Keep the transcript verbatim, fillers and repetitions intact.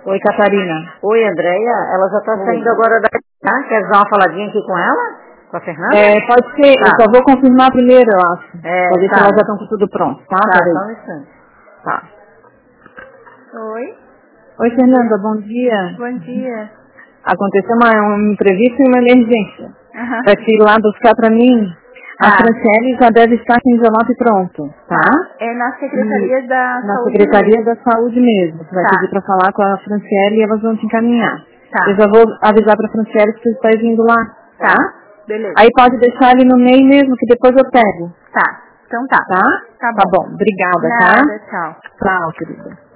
Oi, Catarina. Oi, Andréia. Ela já está saindo agora da... Ah, quer dar uma faladinha aqui com ela? Com a Fernanda? É, pode ser. Tá. Eu só vou confirmar primeiro, eu acho. É, Pra ver tá. se elas já estão com tudo pronto, tá? Tá, só um instante. Tá. Oi. Oi, Fernanda, bom dia. Bom dia. Aconteceu uma, um imprevisto e uma emergência. Uhum. Pra te ir lá buscar pra mim, tá. a Franciele já deve estar com o envelope pronto, tá? É na Secretaria e da Na Saúde Secretaria mesmo. da Saúde mesmo. Você vai tá. pedir pra falar com a Franciele e elas vão te encaminhar. Tá. Eu já vou avisar pra Franciele que você está vindo lá, tá? Tá. Beleza. Aí pode deixar ali no meio mesmo, que depois eu pego. Tá. Então tá. Tá? Tá bom. Tá bom. Obrigada, Nada, tá? tchau. Tchau, querida.